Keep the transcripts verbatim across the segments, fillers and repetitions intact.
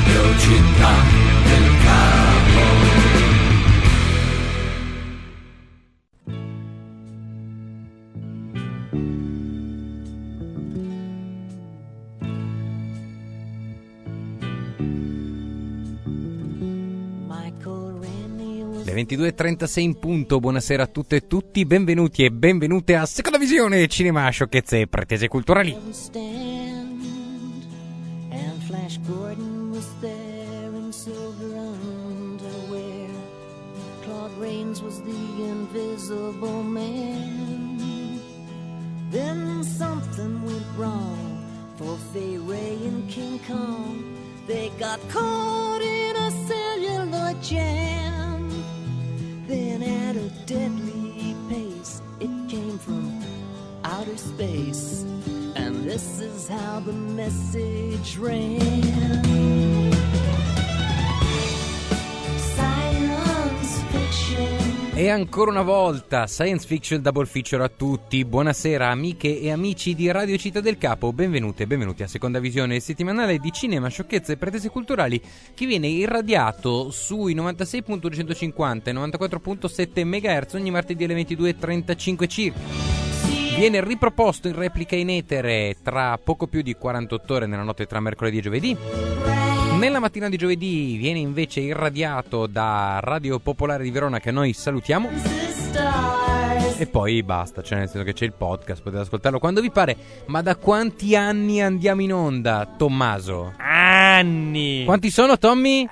Radio Città del Capo. Le ventidue e trentasei in punto, buonasera a tutte e tutti, benvenuti e benvenute a Seconda Visione, cinema, sciocchezze e pretese culturali. And Flash Gordon was there in silver underwear. Claude Rains was the invisible man. Then something went wrong for Fay Ray and King Kong. They got caught in a cellular jam. Then at a deadly pace, it came from outer space. And this is how the message ran. Science fiction. E ancora una volta, Science Fiction Double Feature a tutti. Buonasera amiche e amici di Radio Città del Capo. Benvenute e benvenuti a Seconda Visione, settimanale di cinema, sciocchezze e pretese culturali, che viene irradiato sui novantasei virgola duecentocinquanta e novantaquattro virgola sette megahertz ogni martedì alle ventidue e trentacinque circa. Viene riproposto in replica in etere tra poco più di quarantotto ore nella notte tra mercoledì e giovedì. Nella mattina di giovedì viene invece irradiato da Radio Popolare di Verona, che noi salutiamo. E poi basta, cioè nel senso che c'è il podcast, potete ascoltarlo quando vi pare. Ma da quanti anni andiamo in onda, Tommaso? Anni! Quanti sono, Tommy?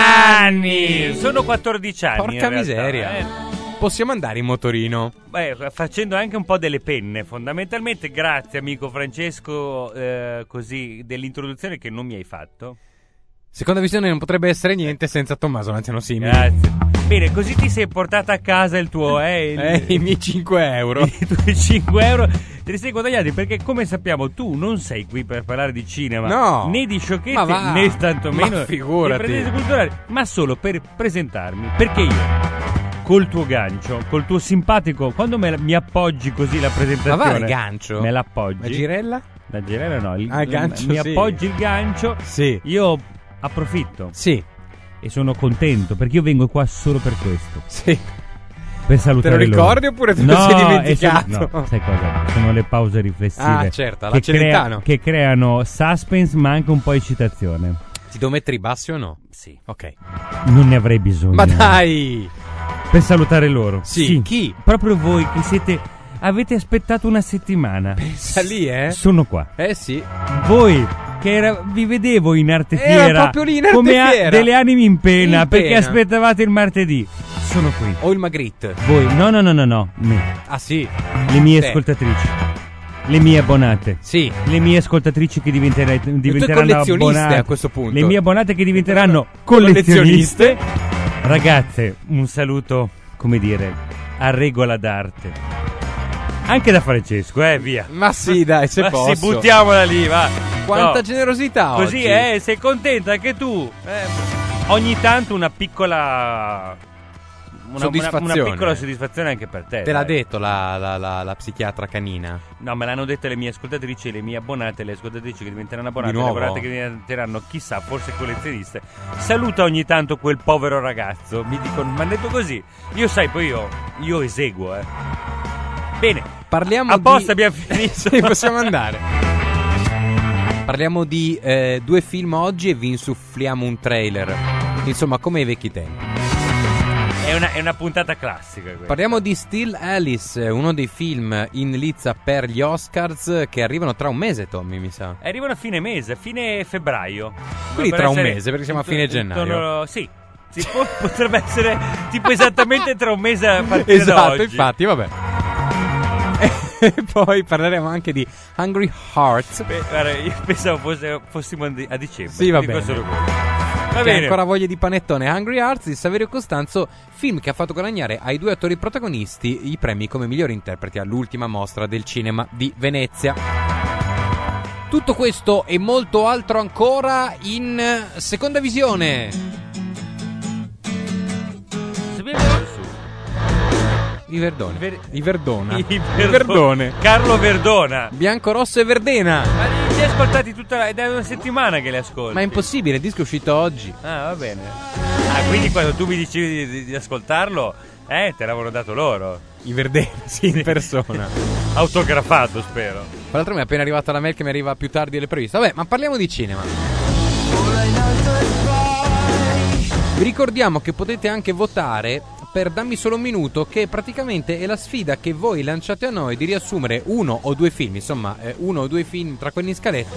Anni! Sono quattordici anni. Porca in miseria. Eh. Possiamo andare in motorino? Beh, facendo anche un po' delle penne, fondamentalmente. Grazie amico Francesco, eh, così, dell'introduzione che non mi hai fatto. Seconda Visione non potrebbe essere niente senza Tommaso, l'anziano simile. Grazie. Bene, così ti sei portato a casa il tuo, eh? Il, eh i miei cinque euro. I tuoi cinque euro te li sei guadagnati, perché come sappiamo tu non sei qui per parlare di cinema, no, né di sciocchezze, né tantomeno di pretese culturali, ma solo per presentarmi, perché io col tuo gancio, col tuo simpatico, quando me la, mi appoggi così la presentazione, ma va il gancio? Me l'appoggi. La girella? La girella no, il, ah, il gancio, mi sì. appoggi il gancio, sì. Io approfitto. Sì. E sono contento perché io vengo qua solo per questo. Sì. Per salutare loro. Te lo ricordi loro. oppure te no, lo sei dimenticato? Sono, no, sai cosa? Sono le pause riflessive. Ah, certo, alla che, Celentano. crea, che creano suspense ma anche un po' eccitazione. Ti devo mettere i bassi o no? Sì. Ok. Non ne avrei bisogno. Ma dai! Per salutare loro. Sì. sì. Chi? Proprio voi che siete... Avete aspettato una settimana. Pensa lì, eh? Sono qua. Eh sì. Voi... che era, vi vedevo in arte fiera, era proprio lì in arte come fiera. A, delle anime in pena, in perché pena. aspettavate il martedì. Sono qui. O il Magritte. Voi, no no no no no me. Ah sì. Le mie Te. ascoltatrici, le mie abbonate. Sì. Le mie ascoltatrici che diventera, diventeranno collezioniste abbonate a questo punto. Le mie abbonate che diventeranno collezioniste. collezioniste. Ragazze, un saluto, come dire, a regola d'arte. Anche da Francesco, eh, via. Ma sì, dai, se Ma posso. sì, buttiamola lì, va. Quanta No. generosità oggi. Così, eh, sei contenta anche tu. Eh, ogni tanto una piccola una, soddisfazione. Una, una piccola soddisfazione anche per te. Te l'ha dai. detto la, la, la, la psichiatra canina? No, me l'hanno detto le mie ascoltatrici, le mie abbonate, le ascoltatrici che diventeranno abbonate, Di le nuovo? abbonate che diventeranno, chissà, forse collezioniste. Saluta ogni tanto quel povero ragazzo. Mi dicono, mi hanno detto così. Io sai, poi io, io eseguo, eh. Bene, parliamo apposta di... abbiamo finito. Sì, possiamo andare. Parliamo di eh, due film oggi e vi insuffliamo un trailer. Insomma, come ai vecchi tempi. È una, è una puntata classica questa. Parliamo di Still Alice, uno dei film in lizza per gli Oscars che arrivano tra un mese, Tommy, mi sa. Arrivano a fine mese, fine febbraio. Quindi Dovrebbero tra un essere mese, perché siamo a fine intorno- gennaio. Sì, sì po- potrebbe essere tipo esattamente tra un mese a partire da Esatto, oggi. infatti, vabbè. E poi parleremo anche di Hungry Hearts. Beh, guarda, io pensavo fosse, fossimo a dicembre. Sì, va dico bene. solo quello. Va Che bene. ha ancora voglia di panettone. Hungry Hearts di Saverio Costanzo, film che ha fatto guadagnare ai due attori protagonisti i premi come migliori interpreti all'ultima mostra del cinema di Venezia. Tutto questo e molto altro ancora in Seconda Visione. I Verdone. Ver- I Verdona. I I Verdo- Verdone. Carlo Verdona. Bianco, rosso e verdena. Ma li hai ascoltati tutta la... è da una settimana che li ascolti. Ma è impossibile, il disco è uscito oggi. Ah, va bene. Ah, quindi quando tu mi dicevi di, di, di ascoltarlo, eh, te l'avevano dato loro. I Verdena, sì, in persona. Autografato, spero. Tra l'altro mi è appena arrivata la mail che mi arriva più tardi delle previste. Vabbè, ma parliamo di cinema. Vi ricordiamo che potete anche votare per Dammi solo un minuto, che praticamente è la sfida che voi lanciate a noi di riassumere uno o due film, insomma eh, uno o due film tra quelli in scaletta,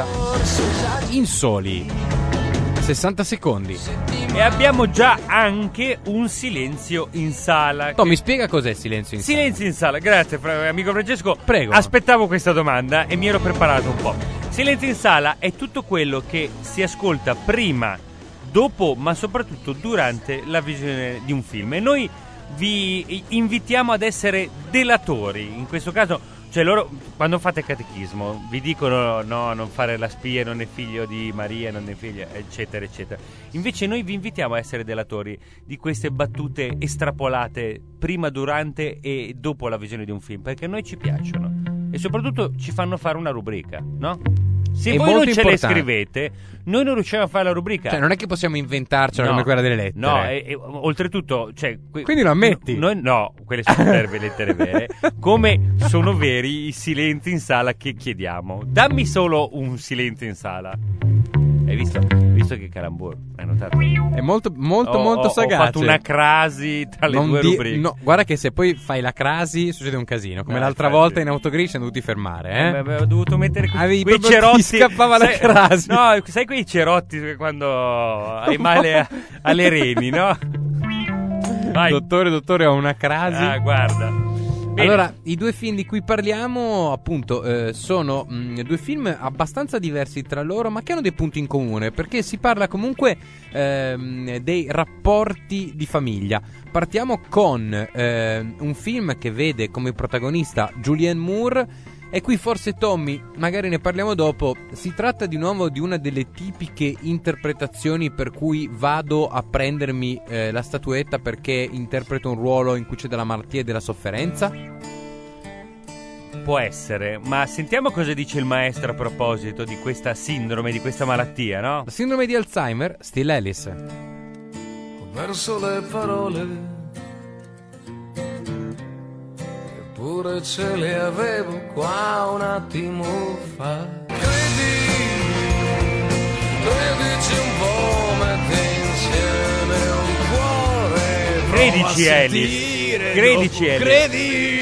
in soli sessanta secondi. E abbiamo già anche un silenzio in sala. Tommy, che... spiega cos'è silenzio in sala. Silenzio in sala, grazie fra- amico Francesco. Prego. Aspettavo questa domanda e mi ero preparato un po'. Silenzio in sala è tutto quello che si ascolta prima, dopo, ma soprattutto durante la visione di un film. E noi vi invitiamo ad essere delatori. In questo caso, cioè loro quando fate catechismo vi dicono no, non fare la spia, non è figlio di Maria, non è figlio, eccetera eccetera. Invece noi vi invitiamo a essere delatori di queste battute estrapolate prima, durante e dopo la visione di un film, perché a noi ci piacciono e soprattutto ci fanno fare una rubrica, no? Se è voi non ce importante. le scrivete, noi non riusciamo a fare la rubrica. Cioè non è che possiamo inventarcela no, come quella delle lettere. No, e, e, oltretutto, cioè, que- quindi lo ammetti? Noi, no, quelle sono lettere, lettere vere. Come sono veri i silenzi in sala che chiediamo. Dammi solo un silenzio in sala. Hai visto? Hai visto che calambur? Hai notato? È molto molto ho, molto ho, sagace. Ho fatto una crasi tra le non due di- rubriche. No, guarda che se poi fai la crasi succede un casino. Come No, l'altra infatti. volta in autogrill siamo dovuti fermare, eh? Eh, beh, ho dovuto mettere que- Avevi quei proprio- cerotti. ti scappava la sai, crasi. No, sai quei cerotti che quando hai male a- alle reni, no? Vai. Dottore, dottore, ho una crasi. Ah, guarda. Bene. Allora, i due film di cui parliamo, appunto, eh, sono mh, due film abbastanza diversi tra loro, ma che hanno dei punti in comune, perché si parla comunque ehm, dei rapporti di famiglia. Partiamo con eh, un film che vede come protagonista Julianne Moore. E qui forse Tommy, magari ne parliamo dopo. Si tratta di nuovo di una delle tipiche interpretazioni per cui vado a prendermi eh, la statuetta perché interpreto un ruolo in cui c'è della malattia e della sofferenza? Può essere, ma sentiamo cosa dice il maestro a proposito di questa sindrome, di questa malattia, no? La sindrome di Alzheimer, Still Ellis. Ho perso le parole, eppure ce le avevo qua un attimo fa. Credi, credici un po', metti insieme un cuore. Credici, prova a Ellis. sentire Credici, dopo. Ellis. Credi,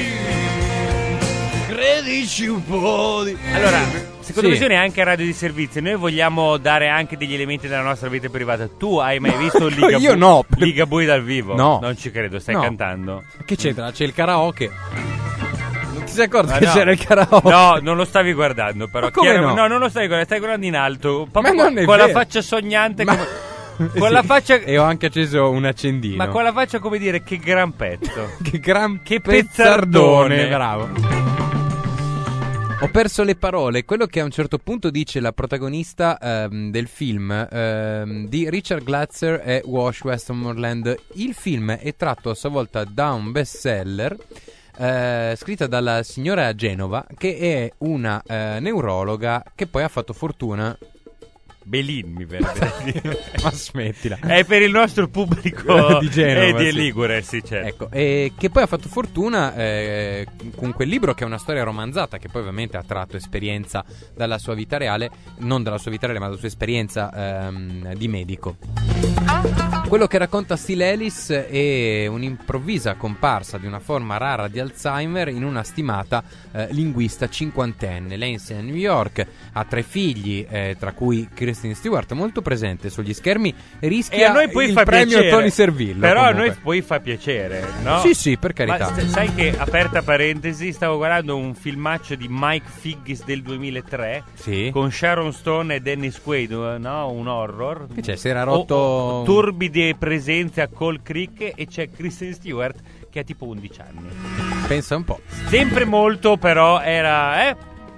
credici un po' di... Allora, secondo Sì. visione anche a Radio di Servizio, noi vogliamo dare anche degli elementi della nostra vita privata. Tu hai mai visto Ligabue? Io no. Ligabue dal vivo? No. Non ci credo, stai No. cantando. Che c'entra? C'è il karaoke. Non ti sei accorto Ma che no. c'era il karaoke? No, non lo stavi guardando, però. Ma come Chiaro- no? no, non lo stavi guardando, stai guardando in alto. Proprio Ma non con, è con la vero. faccia sognante. Ma- come- con Sì. la faccia. E ho anche acceso un accendino. Ma con la faccia come dire che gran pezzo. Che gran Che pezzardone, pezzardone. bravo. Ho perso le parole. Quello che a un certo punto dice la protagonista ehm, del film ehm, di Richard Glatzer e Wash Westmoreland. Il film è tratto a sua volta da un bestseller eh, scritta dalla signora Genova, che è una eh, neurologa che poi ha fatto fortuna. Belin mi verrebbe da dire. Ma smettila. È per il nostro pubblico Di Genova, e di sì. Ligure, sì, certo. Ecco, e che poi ha fatto fortuna eh, con quel libro che è una storia romanzata, che poi ovviamente ha tratto esperienza dalla sua vita reale, non dalla sua vita reale ma dalla sua esperienza ehm, di medico. Quello che racconta Still Ellis è un'improvvisa comparsa di una forma rara di Alzheimer in una stimata eh, linguista cinquantenne. Lei insegna a New York, ha tre figli, eh, tra cui Kristen Stewart, molto presente sugli schermi, rischia E a noi poi il fa premio piacere. Tony Servillo. Però a comunque. noi poi fa piacere, no? Sì, sì, per carità. Ma st- sai che, aperta parentesi, stavo guardando un filmaccio di Mike Figgis del duemilatré Sì. con Sharon Stone e Dennis Quaid, no? Un horror. Che c'è? Si era rotto- O- o- turbide presenze a Cold Creek e c'è Kristen Stewart che ha tipo undici anni. Pensa un po'. Sempre molto, però era, eh?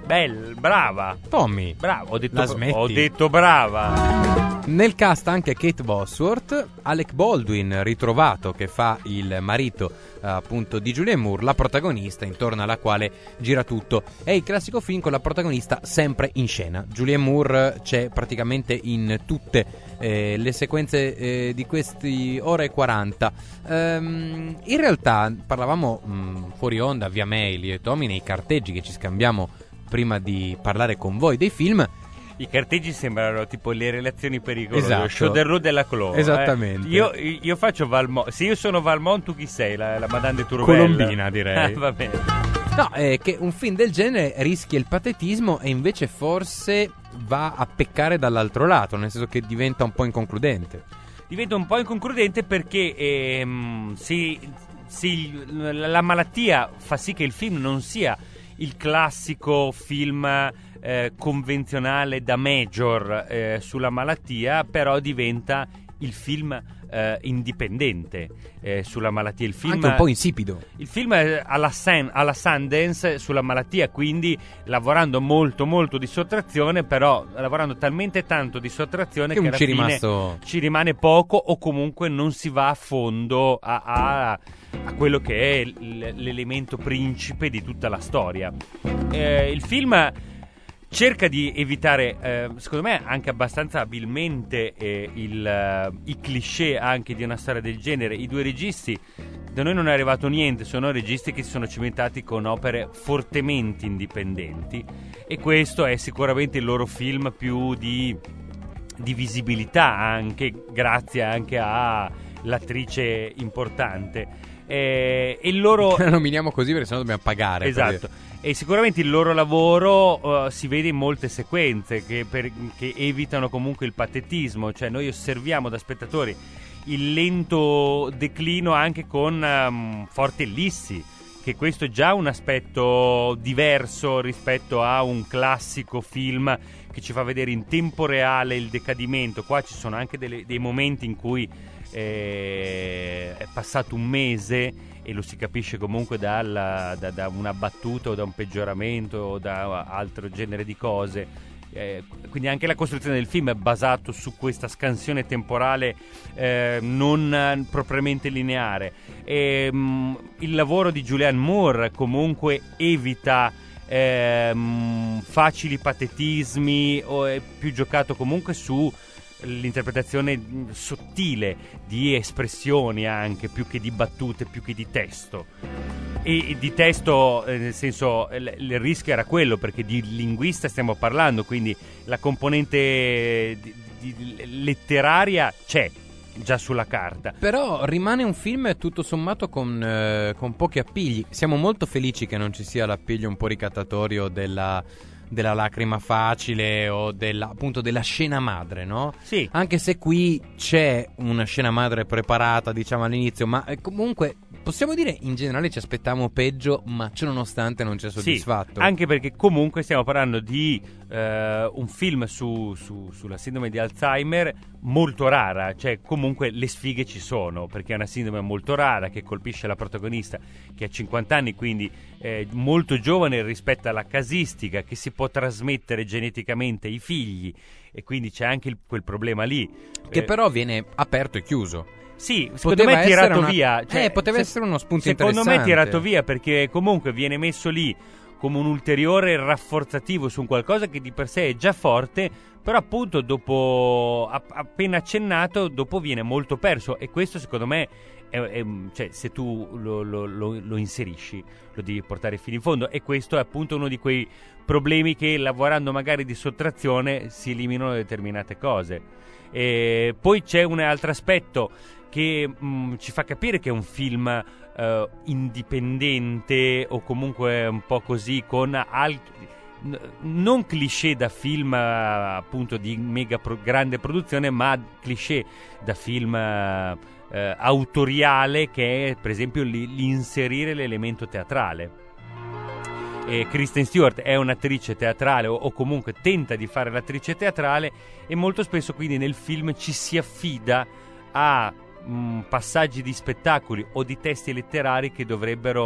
Bella, brava. Tommy, Bravo, ho detto, la smetti? ho detto brava. Nel cast anche Kate Bosworth, Alec Baldwin ritrovato che fa il marito eh, appunto di Julianne Moore, la protagonista intorno alla quale gira tutto. È il classico film con la protagonista sempre in scena. Julianne Moore c'è praticamente in tutte eh, le sequenze eh, di questi ora e quaranta. Ehm, in realtà parlavamo mh, fuori onda via mail io e Tommy nei carteggi che ci scambiamo prima di parlare con voi dei film. I carteggi sembrano tipo le relazioni pericolose. Esatto. Show del Road della Clo. Esattamente. Eh. Io, io faccio Valmont. Se io sono Valmont, tu chi sei? La, la Madame de Tourvel. Colombina, direi. Ah, va bene. No, è che un film del genere rischia il patetismo e invece forse va a peccare dall'altro lato, nel senso che diventa un po' inconcludente. Diventa un po' inconcludente perché ehm, se, se la malattia fa sì che il film non sia il classico film eh, convenzionale da major eh, sulla malattia, però diventa il film eh, indipendente eh, sulla malattia. Il film, Anche un po' insipido. Il film alla, San, alla Sundance sulla malattia, quindi lavorando molto molto di sottrazione, però lavorando talmente tanto di sottrazione che, che alla ci, fine rimasto... ci rimane poco, o comunque non si va a fondo a, a, a quello che è l- l'elemento principe di tutta la storia. Eh, il film cerca di evitare, eh, secondo me anche abbastanza abilmente, eh, il, uh, i cliché anche di una storia del genere. I due registi, da noi non è arrivato niente, sono registi che si sono cimentati con opere fortemente indipendenti, e questo è sicuramente il loro film più di, di visibilità, anche grazie anche a l'attrice importante. Eh, e il loro La nominiamo così perché sennò dobbiamo pagare. esatto. E sicuramente il loro lavoro uh, si vede in molte sequenze che, per, che evitano comunque il patetismo, cioè noi osserviamo da spettatori il lento declino anche con um, forti ellissi, che questo è già un aspetto diverso rispetto a un classico film che ci fa vedere in tempo reale il decadimento. Qua ci sono anche delle, dei momenti in cui eh, è passato un mese e lo si capisce comunque dalla, da, da una battuta o da un peggioramento o da altro genere di cose. Eh, quindi anche la costruzione del film è basato su questa scansione temporale eh, non propriamente lineare. E, mh, il lavoro di Julianne Moore comunque evita eh, mh, facili patetismi, o è più giocato comunque su l'interpretazione sottile di espressioni, anche più che di battute, più che di testo. E di testo, eh, nel senso, il, il rischio era quello, perché di linguista stiamo parlando, quindi la componente di, di, letteraria c'è già sulla carta. Però rimane un film tutto sommato con, eh, con pochi appigli. Siamo molto felici che non ci sia l'appiglio un po' ricattatorio della della lacrima facile o della, appunto della scena madre, no? Sì. Anche se qui c'è una scena madre preparata, diciamo, all'inizio, ma eh, comunque possiamo dire in generale ci aspettavamo peggio, ma ciò nonostante non ci ha soddisfatto. Sì, anche perché comunque stiamo parlando di eh, un film su, su, sulla sindrome di Alzheimer molto rara, cioè comunque le sfighe ci sono, perché è una sindrome molto rara che colpisce la protagonista che ha cinquanta anni, quindi eh, molto giovane rispetto alla casistica che si può trasmettere geneticamente ai figli, e quindi c'è anche il, quel problema lì che eh, però viene aperto e chiuso. Sì, secondo poteva me è tirato una... via, cioè, eh, poteva se... essere uno spunto secondo interessante. me è tirato via, perché comunque viene messo lì come un ulteriore rafforzativo su un qualcosa che di per sé è già forte, però appunto dopo, appena accennato, dopo viene molto perso, e questo secondo me è, è, cioè, se tu lo, lo, lo, lo inserisci lo devi portare fino in fondo, e questo è appunto uno di quei problemi che lavorando magari di sottrazione si eliminano determinate cose. E poi c'è un altro aspetto che mh, ci fa capire che è un film uh, indipendente, o comunque un po' così, con altri n- non cliché da film uh, appunto di mega pro- grande produzione, ma cliché da film uh, uh, autoriale, che è per esempio l- l'inserire l'elemento teatrale. E Kristen Stewart è un'attrice teatrale, o, o comunque tenta di fare l'attrice teatrale, e molto spesso quindi nel film ci si affida a mh, passaggi di spettacoli o di testi letterari che dovrebbero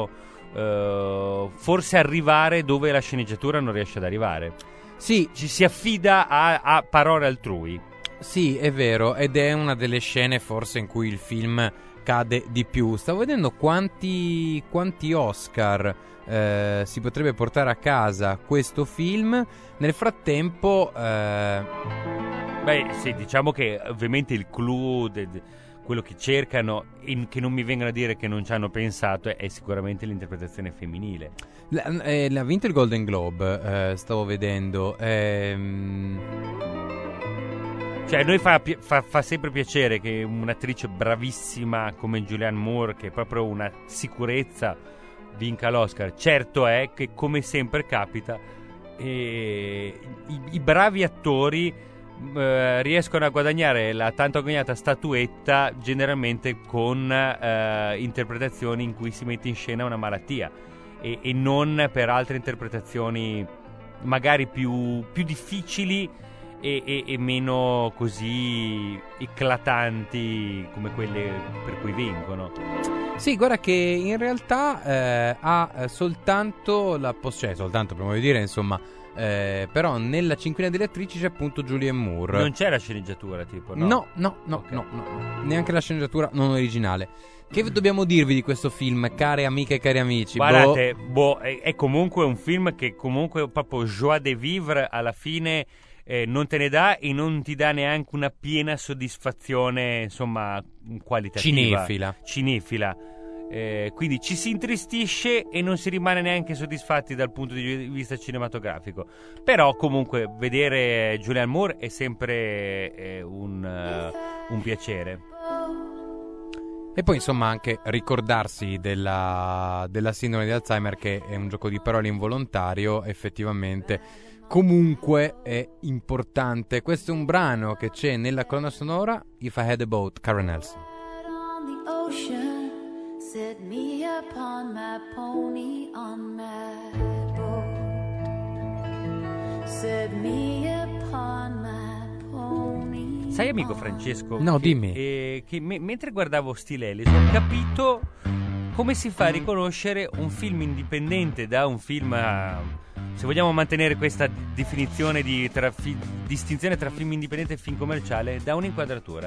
uh, forse arrivare dove la sceneggiatura non riesce ad arrivare. Sì, ci si affida a, a parole altrui. Sì, è vero, ed è una delle scene forse in cui il film cade di più. Stavo vedendo quanti, quanti Oscar eh, si potrebbe portare a casa questo film. Nel frattempo eh... beh sì, diciamo che ovviamente il clou de, de, quello che cercano, in, che non mi vengano a dire che non ci hanno pensato, è, è sicuramente l'interpretazione femminile. La, eh, l'ha vinto il Golden Globe, eh, stavo vedendo. Ehm... Cioè, a noi fa, fa, fa sempre piacere che un'attrice bravissima come Julianne Moore, che è proprio una sicurezza, vinca l'Oscar. Certo è che, come sempre capita, eh, i, i bravi attori eh, riescono a guadagnare la tanto agognata statuetta generalmente con eh, interpretazioni in cui si mette in scena una malattia e, e non per altre interpretazioni magari più, più difficili e, e, e meno così eclatanti come quelle per cui vincono. Sì, guarda che in realtà eh, ha soltanto la poss- cioè soltanto per modo di dire, insomma, eh, però nella cinquina delle attrici c'è appunto Julianne Moore. Non c'è la sceneggiatura, tipo, no? No, no, no, okay. no, no, no, neanche la sceneggiatura non originale. Che dobbiamo dirvi di questo film, care amiche e cari amici? Guardate, boh, boh è, è comunque un film che comunque proprio joie de vivre alla fine eh, non te ne dà e non ti dà neanche una piena soddisfazione, insomma, qualitativa. Cinefila. Cinefila. Eh, quindi ci si intristisce e non si rimane neanche soddisfatti dal punto di vista cinematografico. Però comunque vedere Julianne Moore è sempre eh, un, uh, un piacere. E poi insomma anche ricordarsi della, della sindrome di Alzheimer, che è un gioco di parole involontario, effettivamente comunque è importante. Questo è un brano che c'è nella colonna sonora, If I Had a Boat, Karen Nelson. Set me upon my pony on my boat. Set me upon my pony. Sai, amico Francesco? No, che, dimmi. Eh, che me- mentre guardavo Stilelis ho capito come si fa a riconoscere un film indipendente da un film, uh, se vogliamo mantenere questa d- definizione di tra fi- distinzione tra film indipendente e film commerciale, da un'inquadratura.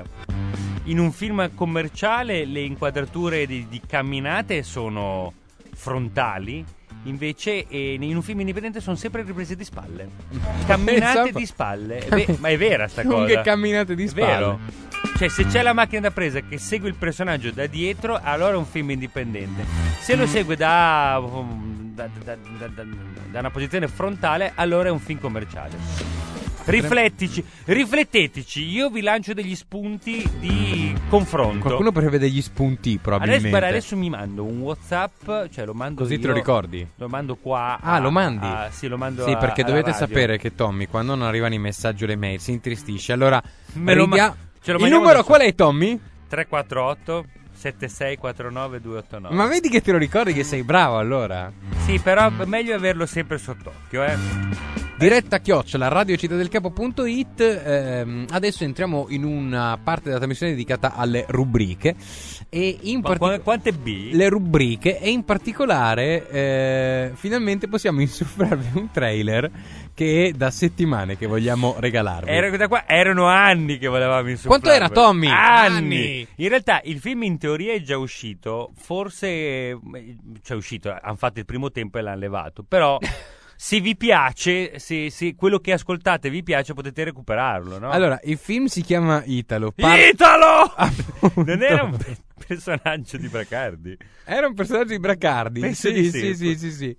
In un film commerciale le inquadrature di, di camminate sono frontali, invece eh, in un film indipendente sono sempre riprese di spalle. Camminate di spalle. Beh, ma è vera sta cosa. Lunghe camminate di spalle. È vero. Cioè, se c'è la macchina da presa che segue il personaggio da dietro, allora è un film indipendente. Se lo segue da, da, da, da, da, da una posizione frontale, allora è un film commerciale. Riflettici, rifletteteci, io vi lancio degli spunti di confronto. Qualcuno prevede degli spunti, probabilmente. Adesso, guarda, adesso mi mando un WhatsApp, cioè lo mando così io, te lo ricordi? Lo mando qua. Ah, a, lo mandi? A, sì, lo mando. Sì, a, perché alla dovete radio. sapere che Tommy, quando non arrivano i messaggi o le mail, si intristisce. Allora, Me lo ridia- ma- ce lo il mandiamo numero adesso. qual è, Tommy? tre quattro otto sette sei quattro nove due otto nove. Ma vedi che te lo ricordi, che sei bravo allora. Sì, però è meglio averlo sempre sott'occhio, eh. Diretta chiocciola radiocittaddelcapo.it. ehm, Adesso entriamo in una parte della trasmissione dedicata alle rubriche. E in Ma partic- qu- quante B? le rubriche. E in particolare eh, finalmente possiamo insufflarvi un trailer che è da settimane che vogliamo regalarvi. Era, da qua, erano anni che volevamo insufflarlo. Quanto era, Tommy? Anni. Anni. In realtà il film in teoria è già uscito. Forse cioè è uscito, hanno fatto il primo tempo e l'hanno levato. Però se vi piace, se, se quello che ascoltate vi piace, potete recuperarlo, no? Allora, il film si chiama Italo. Par- Italo! Appunto. Non era un pe- personaggio di Bracardi? Era un personaggio di Bracardi. Penso Sì, di sì, sì. sì, sì, sì.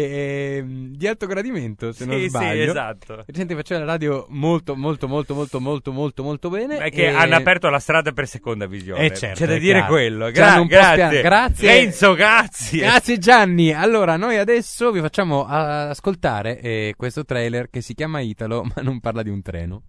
E, ehm, di alto gradimento, se non Sì, sbaglio. sì, esatto. Gente faceva la radio molto, molto, molto, molto, molto, molto, molto bene. È che e- hanno aperto la strada per seconda visione. Eh, certo, C'è da è dire chiaro. quello. Ci Gra- hanno un po' grazie. spia- grazie. Renzo, grazie. Grazie Gianni. Allora, noi adesso vi facciamo uh, ascoltare eh, questo trailer che si chiama Italo, ma non parla di un treno.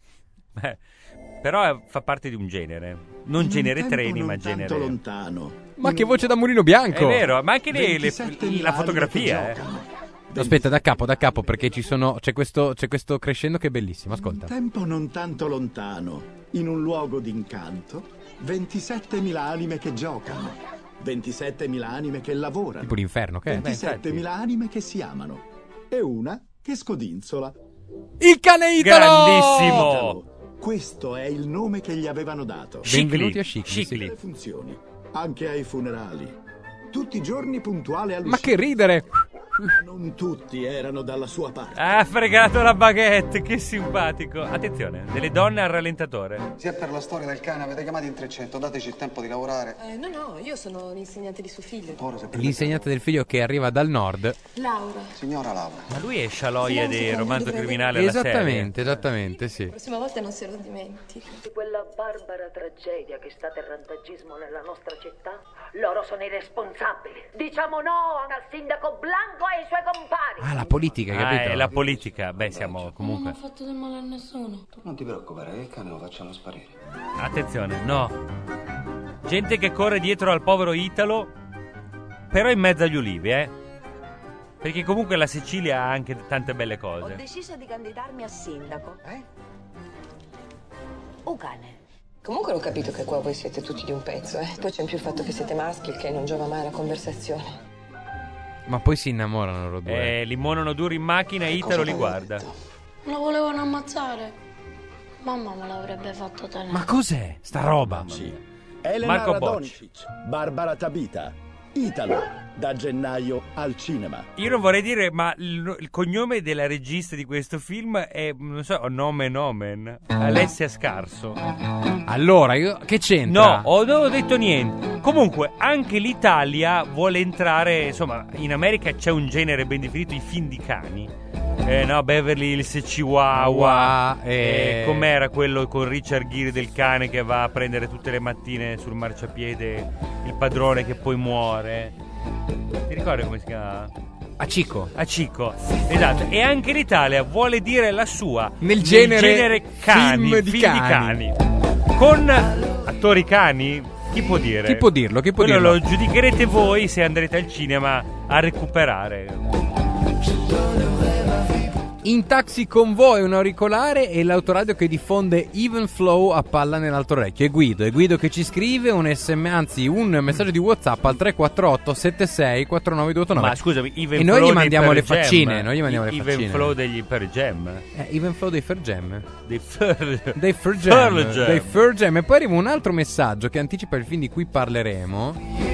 Eh, però eh, fa parte di un genere. Non In genere un tempo treni, non ma tanto genere. lontano. Ma che voce da Mulino Bianco! È vero, ma anche le, le, ventisette la fotografia. che Eh. giocano. Aspetta, da capo, da capo, perché ci sono c'è questo, c'è questo crescendo che è bellissimo. Ascolta. Un tempo non tanto lontano, in un luogo d'incanto, ventisettemila anime che giocano. ventisettemila anime che lavorano. Tipo l'inferno, che è? ventisettemila anime che si amano. E una che scodinzola. Il cane Italo! Grandissimo! Italo. Questo è il nome che gli avevano dato. Benvenuti a Scicli. Tutte le funzioni, anche ai funerali. Tutti i giorni puntuale all'uscita. Ma che ridere! Ma non tutti erano dalla sua parte. Ha fregato la baguette, che simpatico. Attenzione, delle donne al rallentatore. Se è per la storia del cane, avete chiamato in trecento, dateci il tempo di lavorare. Eh, no, no, io sono l'insegnante di suo figlio. Ora se per L'insegnante del figlio che arriva dal nord. Laura. Signora Laura. Ma lui è Scialoia di Romanzo Criminale alla Esattamente, esattamente, sì. La prossima volta non se lo dimentichi. Di quella barbara tragedia che è stata il randagismo nella nostra città, loro sono i responsabili. Diciamo no al sindaco Blanco e ai suoi compari. Ah, la politica, hai Ah, capito? è la politica. Beh, siamo Non comunque. ho fatto del male a nessuno. Tu non ti preoccupare, che il cane lo facciamo sparire. Attenzione, no. Gente che corre dietro al povero Italo, però in mezzo agli ulivi, eh. Perché comunque la Sicilia ha anche tante belle Ho cose. deciso di candidarmi a sindaco. Eh? Un cane. Comunque ho capito che qua voi siete tutti di un pezzo, eh. Poi c'è in più il fatto che siete maschi, il che non giova mai alla conversazione. Ma poi si innamorano loro due. Eh, li monano duri in macchina e Italo li guarda. Lo volevano ammazzare. Mamma me l'avrebbe fatto tenere. Ma cos'è sta roba? Sì. Elena Marco Radonicic, Barbara Tabita, Italo, da gennaio al cinema. Io non vorrei dire, ma il, il cognome della regista di questo film è, non so, Nomen Omen, Alessia Scarso. Allora, io, che c'entra? No, ho, non ho detto niente. Comunque, anche l'Italia vuole entrare, insomma, in America c'è un genere ben definito, i film di cani. Eh, no, Beverly Hills Chihuahua. Wow, eh. Eh, com'era quello con Richard Gere del cane che va a prendere tutte le mattine sul marciapiede il padrone che poi muore. Ti ricordi come si chiama? A Cico. A Cico, esatto. E anche l'Italia vuole dire la sua Nel genere cani, film di film di cani. cani. Con attori cani, chi può dire? Chi può dirlo? Chi può Quello dirlo? lo giudicherete voi se andrete al cinema a recuperare. In taxi con voi un auricolare e l'autoradio che diffonde Even Flow a palla nell'altro orecchio. È Guido, è Guido che ci scrive un sms, anzi un messaggio di WhatsApp al tre quattro otto sette sei quattro nove due otto nove. Ma scusami, Even E noi Flow gli mandiamo dei le Pearl faccine, Jam. noi gli mandiamo le Even faccine. Flow degli Pearl Jam. Eh, Even Flow dei Pearl Jam. Dei Pearl Dei Pearl Jam. Pearl Jam. Dei Pearl Jam. E poi arriva un altro messaggio che anticipa il film di cui parleremo.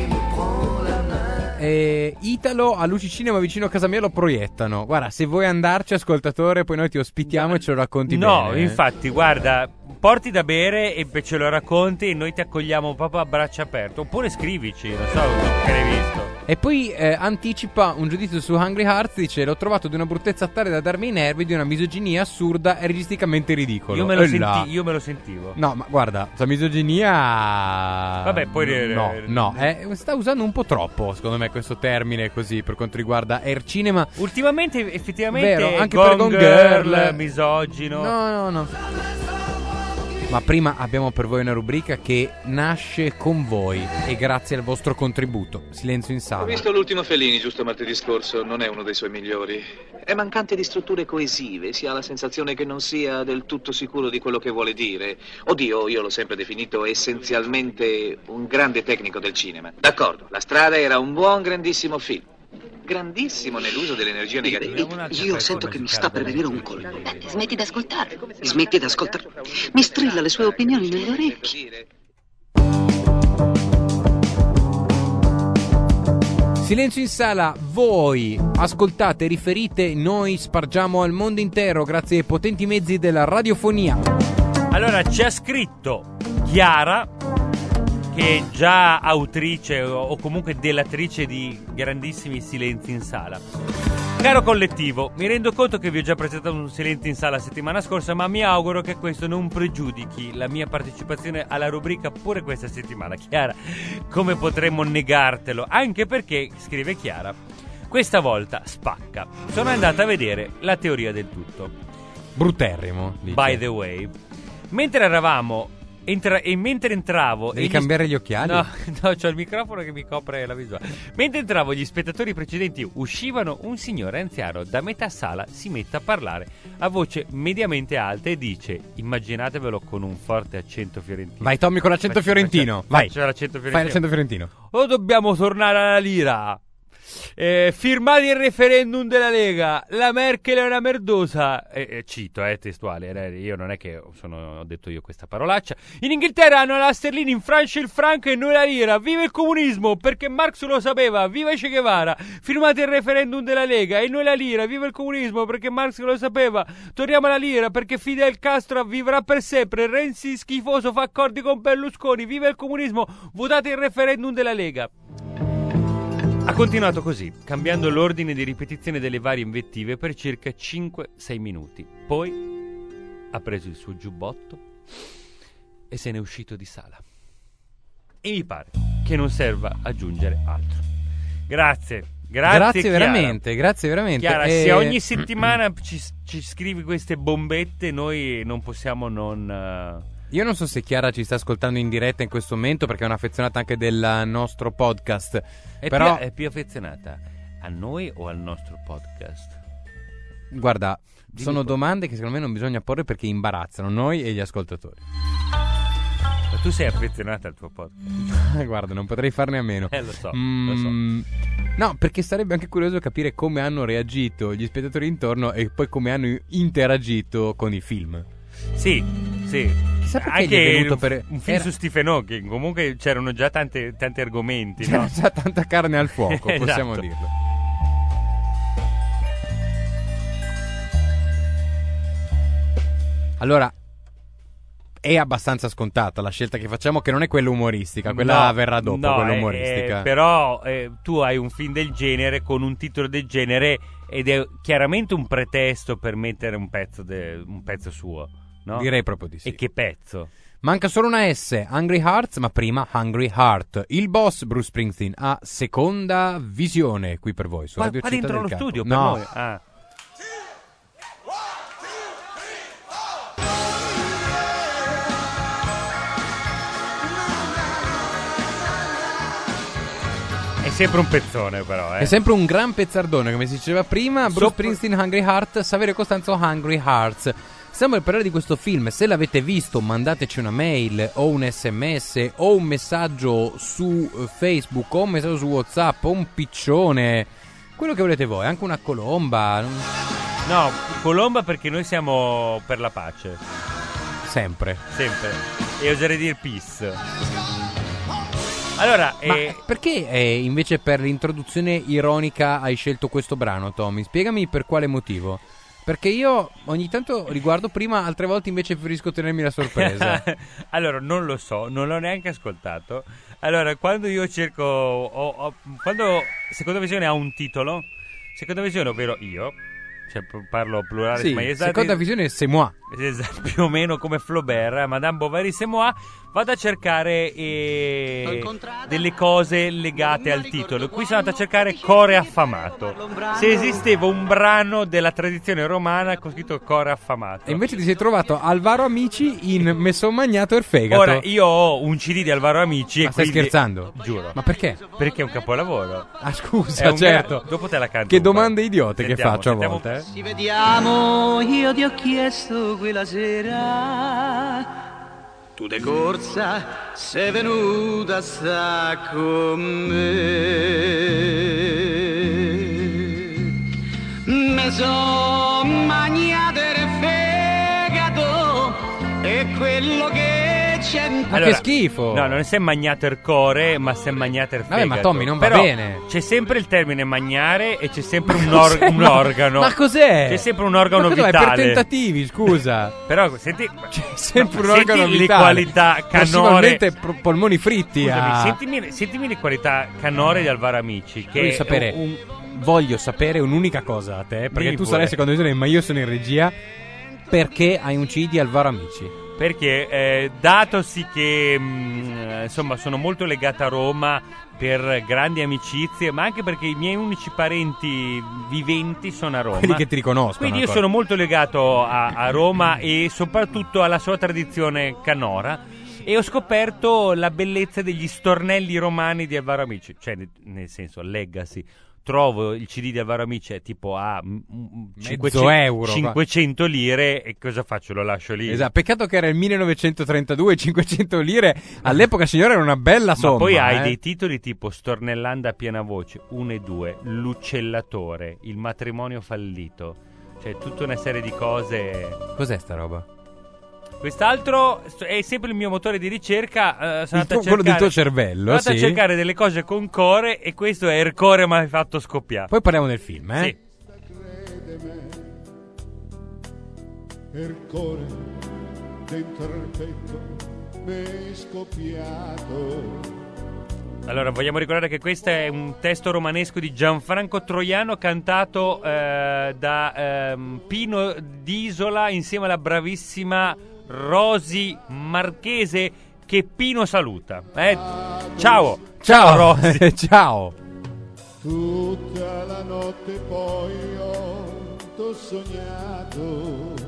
Eh, Italo a Luci Cinema vicino a casa mia lo proiettano. Guarda, se vuoi andarci, ascoltatore, poi noi ti ospitiamo e ce lo racconti No, bene. infatti, guarda, porti da bere e pe- ce lo racconti e noi ti accogliamo proprio a braccia aperte. Oppure scrivici, non so che l'hai visto. E poi eh, anticipa un giudizio su Hungry Hearts. Dice: l'ho trovato di una bruttezza tale da darmi i nervi, di una misoginia assurda e registicamente ridicolo. Io me, lo E senti- là. io me lo sentivo. No, ma guarda, questa misoginia. Vabbè, poi- No, no, eh, sta usando un po' troppo, secondo me, questo termine così per quanto riguarda Air Cinema. Ultimamente, effettivamente, Vero, anche Gone per Gone Girl, Girl. misogino. No, no, no. Ma prima abbiamo per voi una rubrica che nasce con voi e grazie al vostro contributo. Silenzio in Ho sala. visto l'ultimo Fellini giusto martedì scorso, non è uno dei suoi migliori. È mancante di strutture coesive, si ha la sensazione che non sia del tutto sicuro di quello che vuole dire. Oddio, io l'ho sempre definito essenzialmente un grande tecnico del cinema. D'accordo, La strada era un buon, grandissimo film. Grandissimo nell'uso dell'energia negativa. Io sento che mi sta per venire un colpo. Smetti di ascoltare. Smetti di ascoltare. Mi strilla le sue opinioni nelle orecchie. Silenzio in sala, voi ascoltate, riferite, noi spargiamo al mondo intero grazie ai potenti mezzi della radiofonia. Allora, ci ha scritto Chiara, che è già autrice o, o comunque delatrice di grandissimi silenzi in sala. Caro collettivo, mi rendo conto che vi ho già presentato un silenzio in sala la settimana scorsa, ma mi auguro che questo non pregiudichi la mia partecipazione alla rubrica pure questa settimana. Chiara, come potremmo negartelo? Anche perché, scrive Chiara, questa volta spacca. Sono andata a vedere La teoria del tutto. Brutterrimo, dice. By the way, mentre eravamo Entra- e mentre entravo Devi e gli cambiare sp- gli occhiali? No, no, c'ho il microfono che mi copre la visuale. Mentre entravo gli spettatori precedenti uscivano, un signore anziano da metà sala si mette a parlare a voce mediamente alta e dice: immaginatevelo con un forte accento fiorentino. Vai Tommy con l'accento Faccio- fiorentino. faccio- Vai. faccio l'accento fiorentino. Fai l'accento fiorentino. O dobbiamo tornare alla lira? Eh, firmati il referendum della Lega, la Merkel è una merdosa. Eh, eh, cito, eh, testuale. Eh, io non è che sono, ho detto io questa parolaccia. In Inghilterra hanno la sterlina, in Francia il franco e noi la lira. Viva il comunismo, perché Marx lo sapeva. Viva Che Guevara. Firmate il referendum della Lega e noi la lira. Viva il comunismo, perché Marx lo sapeva. Torniamo alla lira, perché Fidel Castro vivrà per sempre. Renzi schifoso fa accordi con Berlusconi. Viva il comunismo, votate il referendum della Lega. Ha continuato così, cambiando l'ordine di ripetizione delle varie invettive per circa cinque sei minuti. Poi ha preso il suo giubbotto e se n'è uscito di sala. E mi pare che non serva aggiungere altro. Grazie, grazie, Grazie Chiara. veramente, grazie veramente. Chiara, E- se ogni settimana ci, ci scrivi queste bombette, noi non possiamo non... eh, Io non so se Chiara ci sta ascoltando in diretta in questo momento, perché è un'affezionata anche del nostro podcast. È, Però, più, è più affezionata a noi o al nostro podcast? guarda, Dimmi sono poi. domande che secondo me non bisogna porre perché imbarazzano noi e gli ascoltatori. Ma tu sei affezionata al tuo podcast? Guarda, non potrei farne a meno. Eh, lo so, Mm, lo so. No, perché sarebbe anche curioso capire come hanno reagito gli spettatori intorno e poi come hanno interagito con i film. Sì, sì. Chissà perché Anche gli è venuto un, per... un film era- su Stephen Hawking. Comunque c'erano già tante, tanti argomenti, C'era no? già tanta carne al fuoco, Esatto. possiamo dirlo. Allora, è abbastanza scontata la scelta che facciamo, che non è quella umoristica, quella No, verrà dopo, no, quella eh, umoristica. eh, però eh, tu hai un film del genere con un titolo del genere ed è chiaramente un pretesto per mettere un pezzo, de- un pezzo suo, no? Direi proprio di sì. E che pezzo? Manca solo una S, Hungry Hearts, ma prima Hungry Heart. Il boss Bruce Springsteen ha Seconda Visione qui per voi su Qua, Radio qua Città dentro del lo Capo. studio per No. noi. Ah. È sempre un pezzone però, eh. È sempre un gran pezzardone, come si diceva prima. Bruce Sopra- Springsteen, Hungry Heart, Saverio Costanzo, Hungry Hearts. Stiamo per parlare di questo film. Se l'avete visto, mandateci una mail o un sms o un messaggio su eh, Facebook o un messaggio su WhatsApp o un piccione, quello che volete voi, anche una colomba. non- No, Colomba perché noi siamo per la pace, Sempre. sempre. E oserei dire peace. Allora, Ma eh, perché eh, invece per l'introduzione ironica hai scelto questo brano, Tommy? Spiegami per quale motivo. Perché io ogni tanto riguardo prima, altre volte invece preferisco tenermi la sorpresa. allora, non lo so, non l'ho neanche ascoltato. Allora, quando io cerco, ho- ho- quando Seconda Visione ha un titolo, Seconda Visione, ovvero io, cioè p- parlo plurale Sì, smaiesato, Seconda Visione c'est moi. esatto, più o meno come Flaubert, Madame Bovary c'est moi, vado a cercare eh, delle cose legate al titolo. Qui sono andato a cercare Core affamato. Se esisteva un brano della tradizione romana con scritto Core affamato. E invece ti sei trovato Alvaro Amici in Me son magnato il fegato. Ora, io ho un C D di Alvaro Amici. Ma e stai quindi- scherzando? Giuro. Ma perché? Perché è un capolavoro. Ah, scusa, È un certo. gra- Dopo te la canto. Che un po'. domande idiote che Sentiamo, faccio a sentiamo- volte, eh? Ci vediamo, io ti ho chiesto quella sera. Tu de corsa sei venuta a sta con me. Me son magnato il fegato e quello che c'è in Ma che schifo! No, non si è magnato il core, ma si è magnato il fegato. Vabbè, ma Tommy, non va Però bene. C'è sempre il termine magnare e c'è sempre un, Ma or- cos'è? un Ma- organo. Ma cos'è? C'è sempre un organo Ma cos'è? vitale. Per tentativi, scusa. Però senti, C'è sempre un senti organo le vitale. qualità canore. Possibilmente pro- polmoni fritti. Scusami, a... sentimi, sentimi le qualità canore di Alvaro Amici. Che Voglio è sapere, un- voglio sapere un'unica cosa a te, perché Dimmi tu pure. sarai seconda visione, ma io sono in regia. Perché hai un C D di Alvaro Amici? Perché eh, datosi che mh, insomma sono molto legato a Roma per grandi amicizie, ma anche perché i miei unici parenti viventi sono a Roma. Quelli che ti riconoscono. Quindi io ancora. sono molto legato a, a Roma e soprattutto alla sua tradizione canora. e ho scoperto la bellezza degli stornelli romani di Alvaro Amici, cioè nel senso Legacy. Trovo il C D di Alvaro Amici è tipo a cinquecento euro, cinquecento lire e cosa faccio? Lo lascio lì. Esatto, peccato che era il millenovecentotrentadue, cinquecento lire all'epoca, signore, era una bella somma. Ma poi hai eh. dei titoli tipo Stornellanda a piena voce, uno e due, L'uccellatore, Il matrimonio fallito, cioè tutta una serie di cose. Cos'è sta roba? Quest'altro è sempre il mio motore di ricerca. Uh, sono il tuo, a cercare, quello del tuo cervello. Sono andato sì. a cercare delle cose con Core e questo è il Core mi ha fatto scoppiare. Poi parliamo del film, eh? Sì. Il cuore dentro il petto mi è scoppiato. Allora, vogliamo ricordare che questo è un testo romanesco di Gianfranco Troiano cantato eh, da ehm, Pino D'Isola insieme alla bravissima Rosi Marchese, che Pino saluta. Eh? Ciao! Ciao Rosi! Ciao! Tutta la notte poi ho t'ho sognato.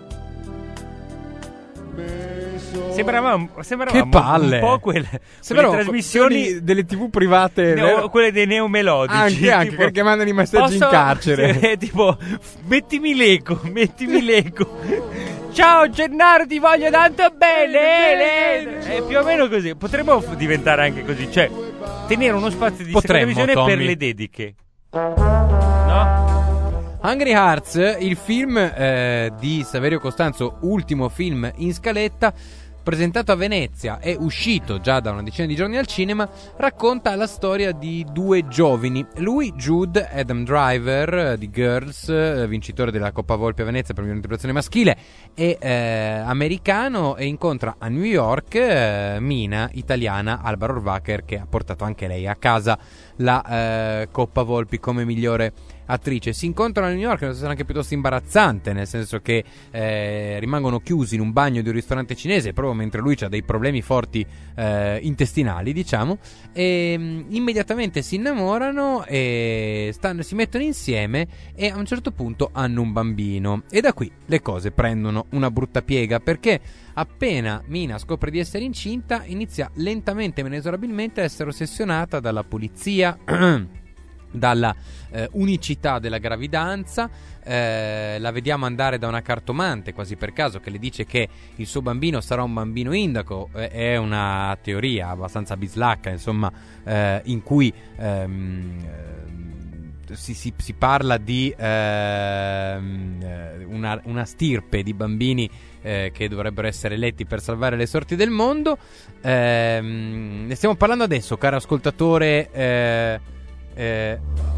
Sembravamo, sembravamo che palle. un po' quelle, quelle trasmissioni delle tivù private, neo, quelle dei neomelodici, anche, anche tipo, perché mandano i messaggi posso, in carcere. Sì, tipo mettimi l'eco, mettimi l'eco. Ciao Gennaro, ti voglio tanto bene. È più o meno così. Potremmo diventare anche così, cioè tenere uno spazio di televisione per le dediche. No? Hungry Hearts, il film eh, di Saverio Costanzo, ultimo film in scaletta, presentato a Venezia e uscito già da una decina di giorni al cinema, racconta la storia di due giovani. Lui, Jude Adam Driver, eh, di Girls, eh, vincitore della Coppa Volpi a Venezia per l'interpretazione maschile, è eh, americano e incontra a New York eh, Mina, italiana, Alba Rohrwacher, che ha portato anche lei a casa la eh, Coppa Volpi come migliore attrice. Si incontrano a New York, è una situazione anche piuttosto imbarazzante, nel senso che eh, rimangono chiusi in un bagno di un ristorante cinese proprio mentre lui ha dei problemi forti eh, intestinali, diciamo, e mh, immediatamente si innamorano e stanno, si mettono insieme e a un certo punto hanno un bambino, e da qui le cose prendono una brutta piega, perché appena Mina scopre di essere incinta inizia lentamente e inesorabilmente a essere ossessionata dalla polizia dalla eh, unicità della gravidanza. Eh, la vediamo andare da una cartomante quasi per caso, che le dice che il suo bambino sarà un bambino indaco. Eh, è una teoria abbastanza bislacca, insomma, eh, in cui ehm, eh, si, si, si parla di ehm, una, una stirpe di bambini eh, che dovrebbero essere eletti per salvare le sorti del mondo. Ehm, ne stiamo parlando adesso, caro ascoltatore. eh, Eh,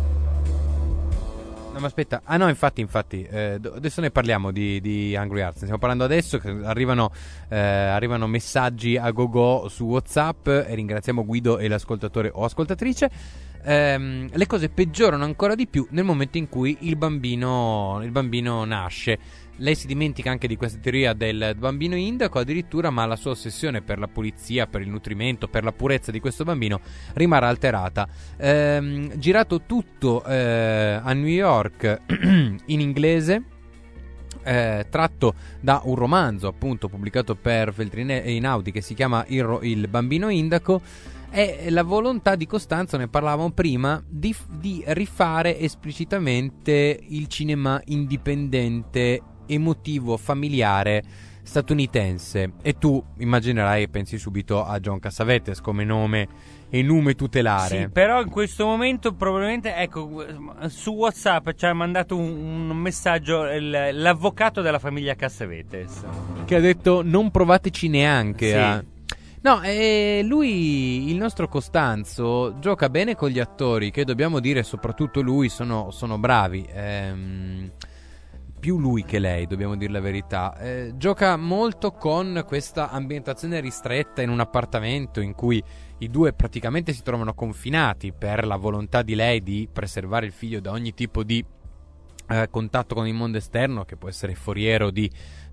no, ma aspetta, ah no, infatti, infatti, eh, adesso ne parliamo di, di Hungry Hearts. Ne stiamo parlando adesso. Che arrivano, eh, arrivano messaggi a go-go su WhatsApp e ringraziamo Guido e l'ascoltatore o ascoltatrice. Eh, le cose peggiorano ancora di più nel momento in cui il bambino, il bambino nasce. Lei si dimentica anche di questa teoria del bambino indaco addirittura, ma la sua ossessione per la pulizia, per il nutrimento, per la purezza di questo bambino rimarrà alterata. Ehm, girato tutto eh, a New York in inglese, eh, tratto da un romanzo appunto pubblicato per Feltrinelli e Einaudi che si chiama Il, il bambino indaco. È la volontà di Costanzo, ne parlavamo prima, di, di rifare esplicitamente il cinema indipendente, emotivo, familiare statunitense. E tu immaginerai e pensi subito a John Cassavetes come nome e nome tutelare. Sì, però in questo momento probabilmente, ecco, su WhatsApp ci ha mandato un, un messaggio il, l'avvocato della famiglia Cassavetes, che ha detto non provateci neanche. Sì. a... No, eh, lui, il nostro Costanzo, gioca bene con gli attori, che dobbiamo dire soprattutto lui sono, sono bravi. Ehm, più lui che lei, dobbiamo dire la verità. Eh, gioca molto con questa ambientazione ristretta in un appartamento in cui i due praticamente si trovano confinati per la volontà di lei di preservare il figlio da ogni tipo di eh, contatto con il mondo esterno, che può essere foriero di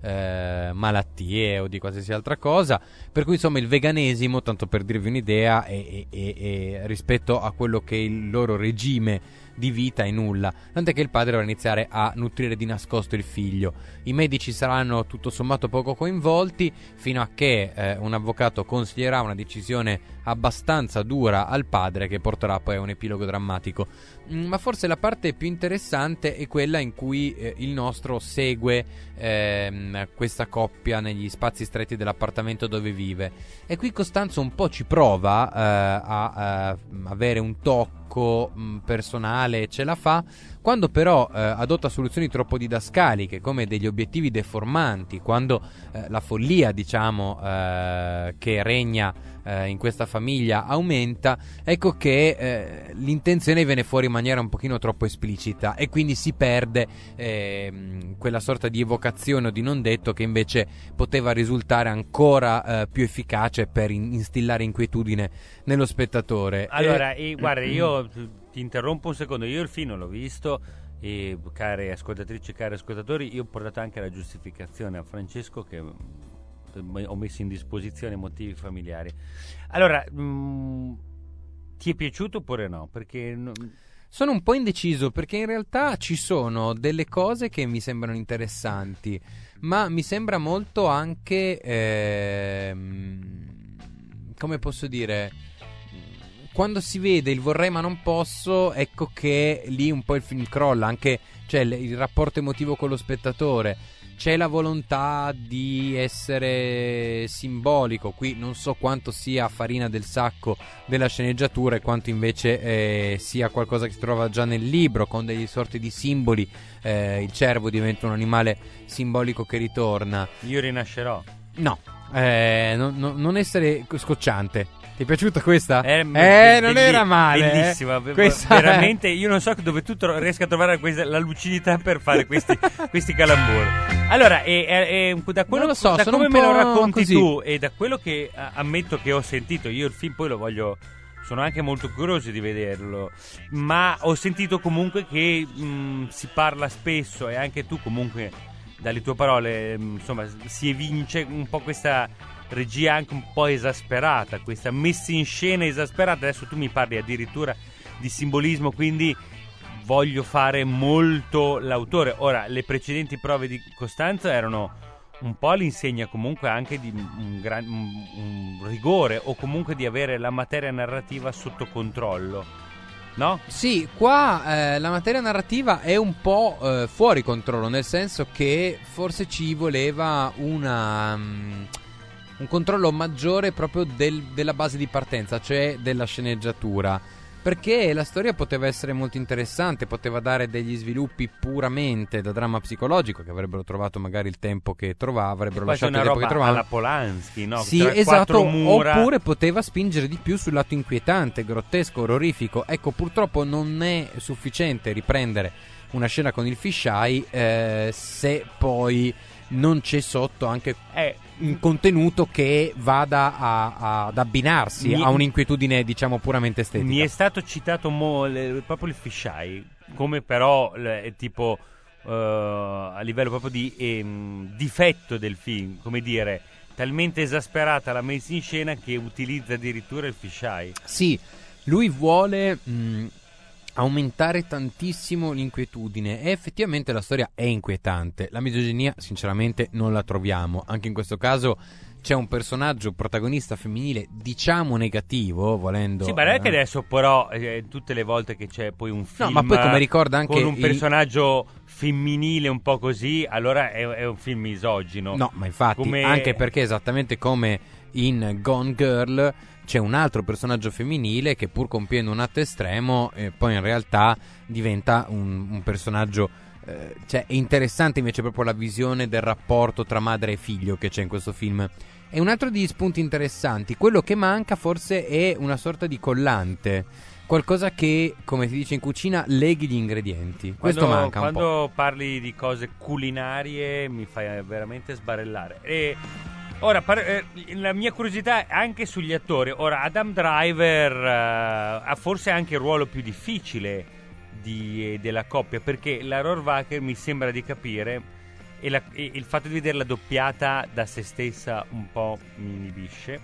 eh, malattie o di qualsiasi altra cosa, per cui insomma il veganesimo, tanto per dirvi un'idea, è, è, è, è rispetto a quello che è il loro regime di vita è nulla, tant'è che il padre va a iniziare a nutrire di nascosto il figlio. I medici saranno tutto sommato poco coinvolti fino a che eh, un avvocato consiglierà una decisione abbastanza dura al padre, che porterà poi a un epilogo drammatico. Mm, ma forse la parte più interessante è quella in cui eh, il nostro segue ehm, questa coppia negli spazi stretti dell'appartamento dove vive, e qui Costanzo un po' ci prova eh, a, a avere un tocco mh, personale, ce la fa, quando però eh, adotta soluzioni troppo didascaliche, come degli obiettivi deformanti, quando eh, la follia, diciamo, eh, che regna eh, in questa famiglia aumenta, ecco che eh, l'intenzione viene fuori in maniera un pochino troppo esplicita, e quindi si perde eh, quella sorta di evocazione o di non detto che invece poteva risultare ancora eh, più efficace per in- instillare inquietudine nello spettatore. Allora, e... e, guarda, io ti interrompo un secondo. Io il film non l'ho visto, e care ascoltatrici, cari ascoltatori, io ho portato anche la giustificazione a Francesco, che ho messo in disposizione motivi familiari. Allora, mh, ti è piaciuto oppure no? Perché no... sono un po' indeciso, perché in realtà ci sono delle cose che mi sembrano interessanti, ma mi sembra molto anche ehm, come posso dire, quando si vede il vorrei ma non posso, ecco che lì un po' il film crolla, anche cioè il, il rapporto emotivo con lo spettatore. C'è la volontà di essere simbolico, qui non so quanto sia farina del sacco della sceneggiatura e quanto invece eh, sia qualcosa che si trova già nel libro, con degli sorti di simboli. Eh, il cervo diventa un animale simbolico che ritorna. Io rinascerò. No, eh, no, no, non essere scocciante. Ti è piaciuta questa? Eh, eh be- non belli- era male. Bellissima, eh. Questa veramente. Io non so dove tu tro- riesca a trovare questa, la lucidità per fare questi, questi calambur. Allora, e, e, e, da quello Non lo so, da sono come un me lo po' racconti così. tu e da quello che a- ammetto che ho sentito, io il film poi lo voglio. Sono anche molto curioso di vederlo, ma ho sentito comunque che mh, si parla spesso, e anche tu comunque dalle tue parole mh, insomma si evince un po' questa regia anche un po' esasperata, questa messa in scena esasperata. Adesso tu mi parli addirittura di simbolismo, quindi voglio fare molto l'autore. Ora, le precedenti prove di Costanzo erano un po' all'insegna comunque anche di un, gran, un, un rigore, o comunque di avere la materia narrativa sotto controllo, no? Sì, qua eh, la materia narrativa è un po' eh, fuori controllo, nel senso che forse ci voleva una... Um, un controllo maggiore proprio del, della base di partenza, cioè della sceneggiatura, perché la storia poteva essere molto interessante, poteva dare degli sviluppi puramente da dramma psicologico, che avrebbero trovato magari il tempo che trovava, avrebbero Poi c'è lasciato una il tempo che roba trovavano. alla Polanski, no? Sì, Tra esatto, quattro mura. oppure poteva spingere di più sul lato inquietante, grottesco, orrorifico. Ecco, purtroppo non è sufficiente riprendere una scena con il fisheye eh, se poi non c'è sotto anche Eh, un contenuto che vada a, a, ad abbinarsi Mi- a un'inquietudine, diciamo, puramente estetica. Mi è stato citato mo, le, proprio il fisheye, come però le, tipo uh, a livello proprio di ehm, difetto del film, come dire, talmente esasperata la messa in scena che utilizza addirittura il fisheye. Sì, lui vuole mh, aumentare tantissimo l'inquietudine, e effettivamente la storia è inquietante. La misoginia sinceramente non la troviamo. Anche in questo caso c'è un personaggio protagonista femminile, diciamo negativo, volendo. Sì, ma non è che adesso però eh, tutte le volte che c'è poi un film, No, ma poi come ricorda anche con un il- personaggio femminile un po' così, allora è, è un film misogino. No, ma infatti, Come- anche perché esattamente come in Gone Girl c'è un altro personaggio femminile che, pur compiendo un atto estremo, eh, poi in realtà diventa un, un personaggio eh, cioè è interessante invece proprio la visione del rapporto tra madre e figlio che c'è in questo film. E un altro degli spunti interessanti, quello che manca forse è una sorta di collante, qualcosa che, come si dice in cucina, leghi gli ingredienti. Questo Quando- manca un po'. Quando parli di cose culinarie mi fai veramente sbarellare. E ora, par- eh, la mia curiosità è anche sugli attori. Ora, Adam Driver eh, ha forse anche il ruolo più difficile di, eh, della coppia, perché la Rohrwacher mi sembra di capire e, la, e il fatto di vederla doppiata da se stessa un po' mi inibisce.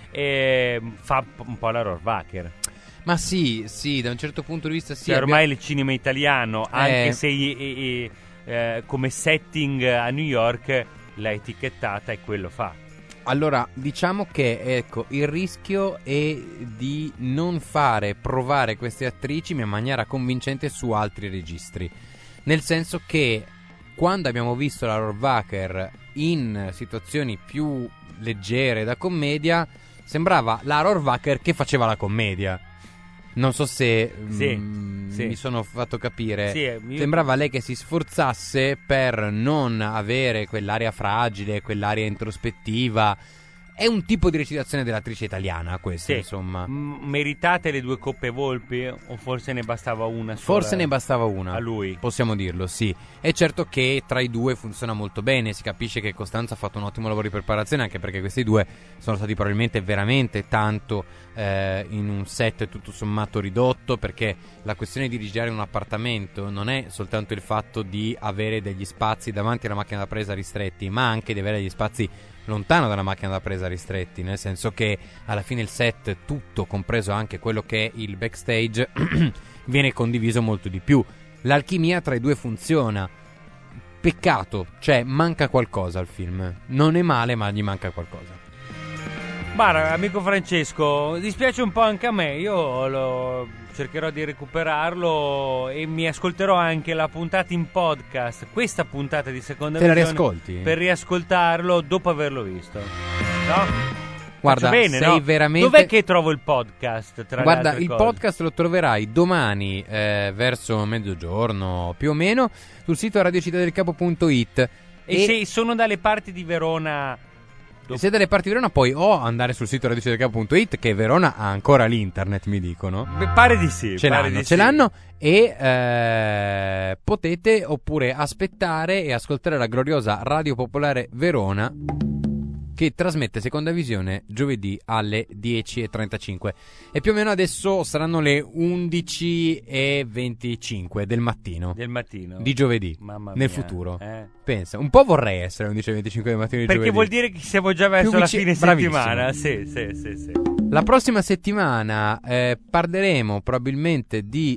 E fa un po' la Rohrwacher. Ma sì, sì, da un certo punto di vista sì. Cioè, ormai abbiamo... il cinema italiano, eh. anche se e, e, eh, come setting a New York l'ha etichettata e quello fa. Allora, diciamo che ecco, il rischio è di non fare provare queste attrici in maniera convincente su altri registri. Nel senso che quando abbiamo visto la Rohrwacher in situazioni più leggere da commedia, sembrava la Rohrwacher che faceva la commedia. Non so se sì, mh, sì. mi sono fatto capire. Sì, io... Sembrava lei che si sforzasse per non avere quell'aria fragile, quell'aria introspettiva. È un tipo di recitazione dell'attrice italiana questo, sì. insomma. M- meritate le due coppe Volpi o forse ne bastava una sola? Forse ne bastava una. A lui. Possiamo dirlo, sì. È certo che tra i due funziona molto bene. Si capisce che Costanza ha fatto un ottimo lavoro di preparazione, anche perché questi due sono stati probabilmente veramente tanto eh, in un set tutto sommato ridotto, perché la questione di girare un appartamento non è soltanto il fatto di avere degli spazi davanti alla macchina da presa ristretti, ma anche di avere degli spazi lontano dalla macchina da presa ristretti, nel senso che alla fine il set tutto, compreso anche quello che è il backstage, viene condiviso molto di più. L'alchimia tra i due funziona. Peccato, cioè manca qualcosa al film. Non è male, ma gli manca qualcosa. Bara, amico Francesco, dispiace un po' anche a me. Io lo cercherò di recuperarlo e mi ascolterò anche la puntata in podcast, questa puntata di seconda Te la visione, riascolti? per riascoltarlo dopo averlo visto. No? Guarda, Faccio bene, sei no? veramente... Dov'è che trovo il podcast? Tra Guarda, le altre il cose? podcast lo troverai domani eh, verso mezzogiorno più o meno sul sito radiocittadelcapo punto it. E, e se sono dalle parti di Verona... Se siete dalle parti di Verona, poi o andare sul sito radiocittadelcapo punto it, che Verona ha ancora l'internet, mi dicono. Beh, pare di sì. Ce pare l'hanno, di ce sì. l'hanno e eh, potete oppure aspettare e ascoltare la gloriosa Radio Popolare Verona, che trasmette Seconda Visione giovedì alle dieci e trentacinque. E più o meno adesso saranno le undici e venticinque del mattino. Del mattino. Di giovedì. Mamma nel mia, futuro. eh. Pensa, un po' vorrei essere alle undici e venticinque del mattino di Perché giovedì. vuol dire che siamo già verso Più la vici- fine bravissimo. settimana. Sì, sì, sì, sì. La prossima settimana eh, parleremo probabilmente di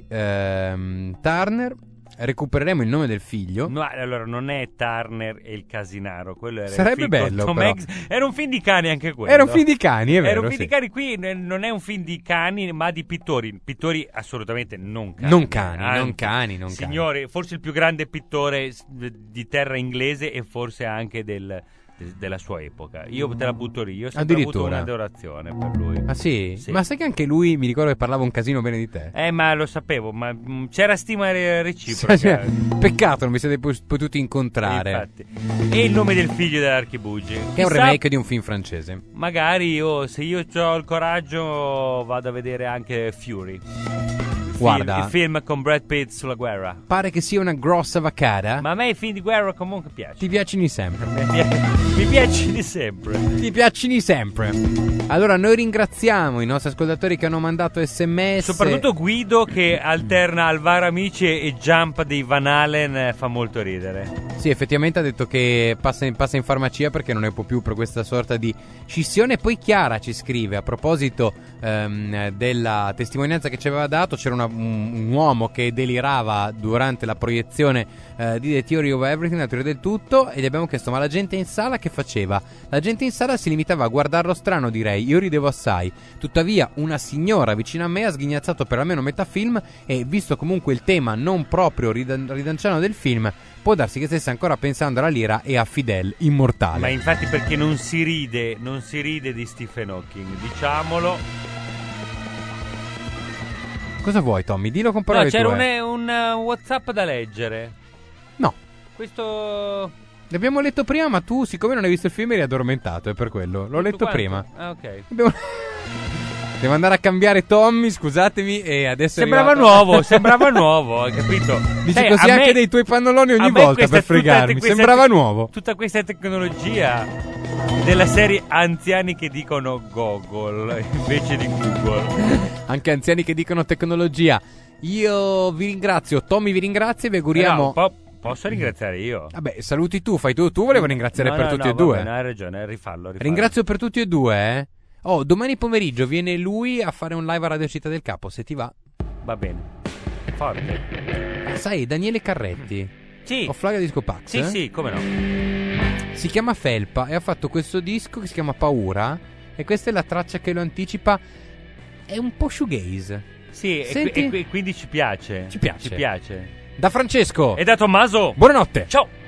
ehm, Turner. Recupereremo il nome del figlio. No, allora non è Turner e il Casinaro, quello era Sarebbe il film bello, con Tom però. Hanks. Era un film di cani anche quello. Era un film di cani, è vero. Era un film sì. di cani, qui n- non è un film di cani, ma di pittori. Pittori assolutamente non cani. Non cani, Anzi, non cani, non signore, cani. forse il più grande pittore s- di terra inglese e forse anche del, de- della sua epoca. Io te la butto lì, io ho sempre avuto Addirittura. un'adorazione per lui. Ah sì? Sì. Ma sai che anche lui mi ricordo che parlava un casino bene di te? Eh, ma lo sapevo, ma mh, c'era stima re- reciproca. Cioè, peccato non vi siete po- potuti incontrare. Infatti. E il nome del figlio dell'Archibugi, Che è un Chissà, remake di un film francese. magari io, se io ho il coraggio, vado a vedere anche Fury. Il Guarda. film, il film con Brad Pitt sulla guerra. Pare che sia una grossa vaccata. Ma a me i film di guerra comunque piacciono. Ti piacciono sempre. Mi pia- mi piacciono sempre. Ti piacciono sempre. Allora noi ringraziamo i nostri ascoltatori che hanno mandato sms. Soprattutto Guido che alterna Alvaro Amici e Jump dei Van Halen, eh, fa molto ridere. Sì, effettivamente ha detto che passa in, passa in farmacia perché non ne può più per questa sorta di scissione. E poi Chiara ci scrive a proposito ehm, della testimonianza che ci aveva dato. C'era una, un, un uomo che delirava durante la proiezione eh, di The Theory of Everything, la teoria del tutto, e gli abbiamo chiesto: ma la gente in sala che faceva? La gente in sala si limitava a guardarlo strano, direi. Io ridevo assai. Tuttavia una signora vicino a me ha sghignazzato per almeno metà film, e visto comunque il tema non proprio ridan- ridanciano del film, può darsi che stesse ancora pensando alla lira e a Fidel immortale. Ma infatti perché non si ride, non si ride di Stephen Hawking, diciamolo. Cosa vuoi, Tommy? Dillo con parole No, c'era tue. un, un uh, WhatsApp da leggere. No. Questo... L'abbiamo letto prima, ma tu, siccome non hai visto il film, eri addormentato, è per quello. L'ho letto quanto? prima. Ah, ok. Abbiamo... Devo andare a cambiare Tommy, scusatemi, e adesso è Sembrava arrivato- nuovo, sembrava nuovo, hai capito? Dici Sai, così a anche me- dei tuoi pannoloni a ogni me volta questa- per tutta- fregarmi. questa- Sembrava nuovo. Tutta questa tecnologia della serie anziani che dicono Google invece di Google. Anche anziani che dicono tecnologia. Io vi ringrazio, Tommy vi ringrazio e vi auguriamo... No, po- posso ringraziare io? Vabbè, saluti tu, fai tu. Tu volevo ringraziare no, per no, tutti no, e due. Bene, hai ragione, rifallo, rifallo. Ringrazio per tutti e due, eh. Oh, domani pomeriggio viene lui a fare un live a Radio Città del Capo, se ti va. Va bene. Forte. Sai, Daniele Carretti. Sì. O Flaga Disco Pax. Sì, eh? sì, come no. Si chiama Felpa e ha fatto questo disco che si chiama Paura. E questa è la traccia che lo anticipa. È un po' shoegaze. Sì, Senti? e, e, e quindi ci piace. Ci piace. Ci piace. Da Francesco e da Tommaso. Buonanotte. Ciao.